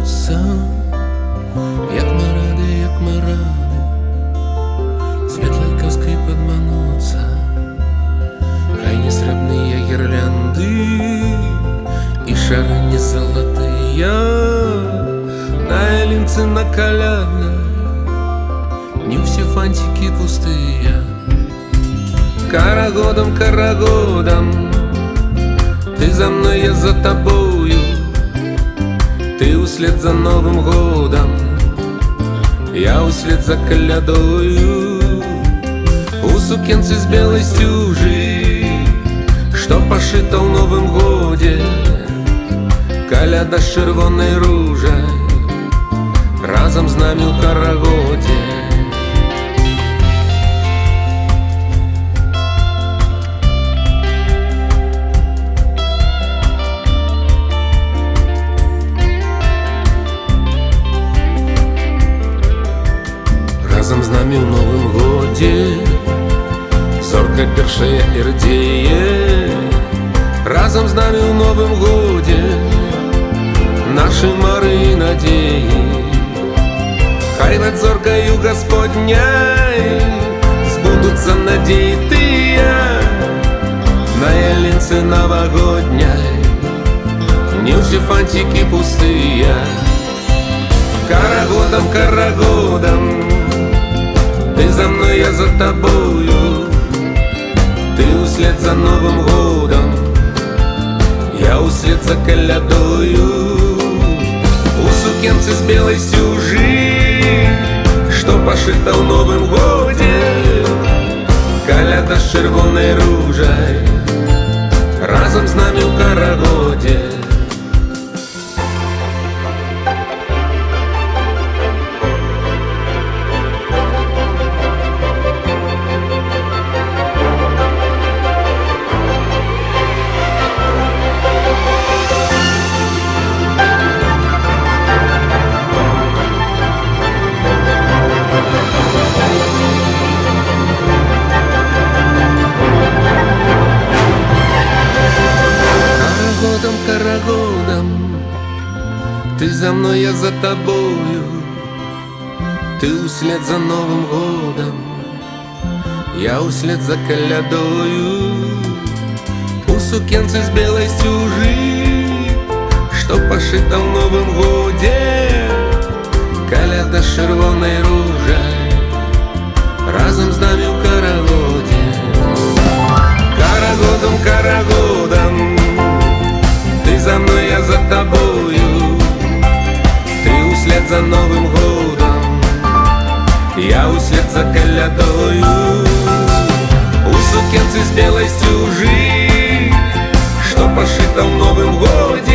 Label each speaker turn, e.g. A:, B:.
A: обмануться. Як ми рады светлой казкой подмануться. Хай не сребные гирлянды и шары не золотые на ялинцы на колядной, не все фантики пустые. Карагодом, карагодом, ты за мной, я за тобою. Ты услед за Новым годом, я услед за колядою. У сукенцы с белой стюжи, что пошита в Новым годе, коляда с червоной ружей разом з нами у Карагоде. Разом з нами у Новым годе зорка першая ірдзее. Разом з нами у Новым годе наши мары и надеи. Хай над зоркою Господняй сбудутся надеи тыя на ялинце новогодняй, не все фантики пустые. Карагодом, карагодом, ты за мной, я за тобою. Ты услед за Новым годом, я услед за колядою. У сукенцы с белой стюжи, что пошита в Новым годе, коляда с червоной ружей разом з нами у Карагоде. Карагодом, ты за мной, я за тобою. Ты услед за Новым годом, я услед за колядою. У сукенцы с белой стюжи, что пошита в Новым годе, коляда с червоной ружей разом з нами у Карагоде. Карагодом, карагодом, ты за мной, я за тобою. Ты услед за Новым годом, я услед за колядою. У сукенцы с белой стюжи, что пошита в Новым годе,